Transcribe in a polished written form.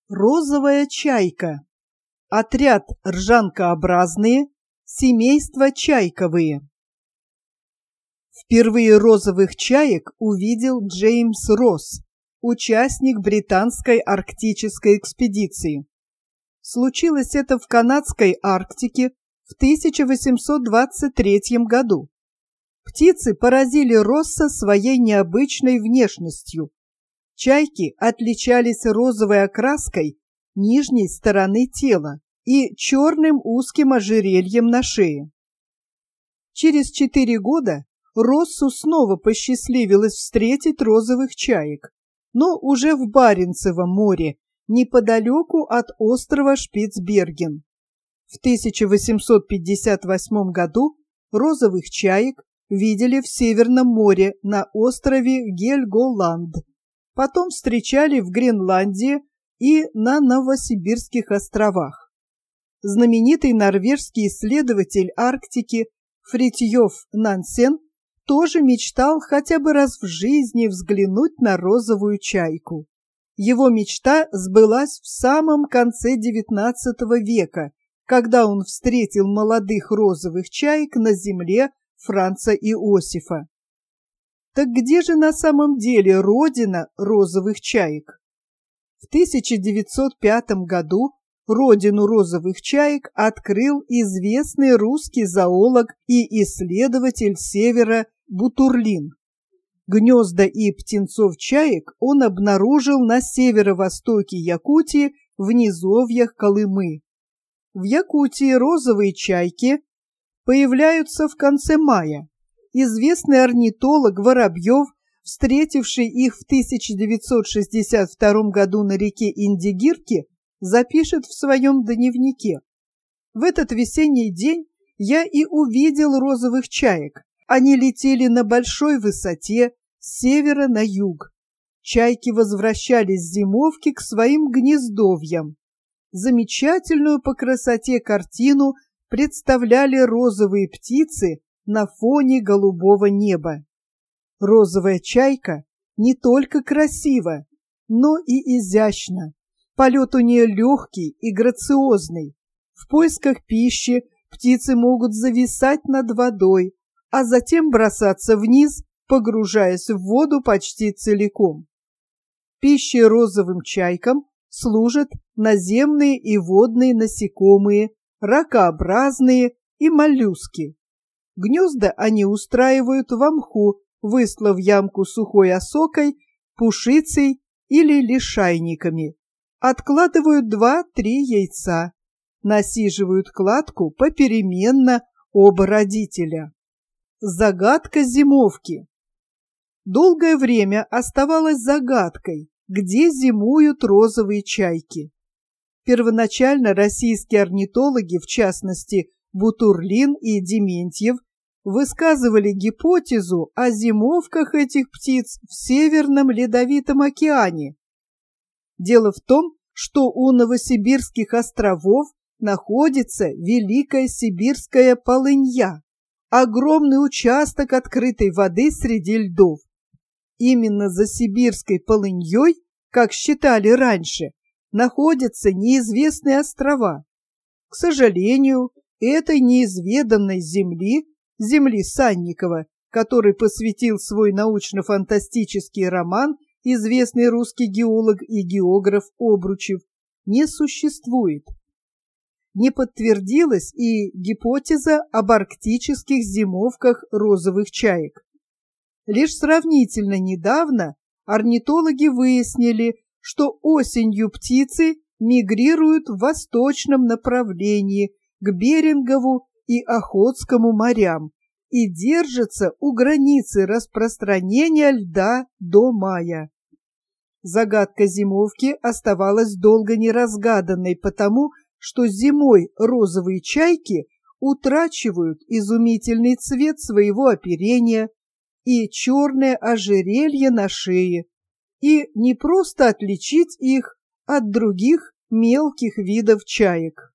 Розовая чайка. Отряд ржанкообразные, семейство чайковые. Впервые розовых чаек увидел Джеймс Росс, участник британской арктической экспедиции. Случилось это в канадской Арктике в 1823 году. Птицы поразили Росса своей необычной внешностью. Чайки отличались розовой окраской нижней стороны тела и черным узким ожерельем на шее. Через 4 года Россу снова посчастливилось встретить розовых чаек, но уже в Баренцевом море, неподалеку от острова Шпицберген. В 1858 году розовых чаек видели в Северном море на острове Гельголанд, потом встречали в Гренландии и на Новосибирских островах. Знаменитый норвежский исследователь Арктики Фритьёф Нансен тоже мечтал хотя бы раз в жизни взглянуть на розовую чайку. Его мечта сбылась в самом конце XIX века, когда он встретил молодых розовых чаек на земле Франца Иосифа. Так где же на самом деле родина розовых чаек? В 1905 году родину розовых чаек открыл известный русский зоолог и исследователь Севера Бутурлин. Гнезда и птенцов чаек он обнаружил на северо-востоке Якутии в низовьях Колымы. В Якутии розовые чайки появляются в конце мая. Известный орнитолог Воробьев, встретивший их в 1962 году на реке Индигирки, запишет в своем дневнике: «В этот весенний день я и увидел розовых чаек. Они летели на большой высоте с севера на юг. Чайки возвращались с зимовки к своим гнездовьям. Замечательную по красоте картину представляли розовые птицы на фоне голубого неба. Розовая чайка не только красива, но и изящна. Полет у нее легкий и грациозный. В поисках пищи птицы могут зависать над водой, а затем бросаться вниз, погружаясь в воду почти целиком. Пищей розовым чайкам служат наземные и водные насекомые, ракообразные и моллюски. Гнезда они устраивают в мху, выслав ямку сухой осокой, пушицей или лишайниками. Откладывают 2-3 яйца. Насиживают кладку попеременно оба родителя. Загадка зимовки. Долгое время оставалось загадкой, где зимуют розовые чайки. Первоначально российские орнитологи, в частности Бутурлин и Дементьев, высказывали гипотезу о зимовках этих птиц в Северном Ледовитом океане. Дело в том, что у Новосибирских островов находится Великая Сибирская полынья, огромный участок открытой воды среди льдов. Именно за сибирской полыньей, как считали раньше, находятся неизвестные острова. К сожалению, этой неизведанной земли Санникова, который посвятил свой научно-фантастический роман известный русский геолог и географ Обручев, не существует. Не подтвердилась и гипотеза об арктических зимовках розовых чаек. Лишь сравнительно недавно орнитологи выяснили, что осенью птицы мигрируют в восточном направлении к Берингову и Охотскому морям и держатся у границы распространения льда до мая. Загадка зимовки оставалась долго неразгаданной, потому что зимой розовые чайки утрачивают изумительный цвет своего оперения и черное ожерелье на шее, и не просто отличить их от других мелких видов чаек.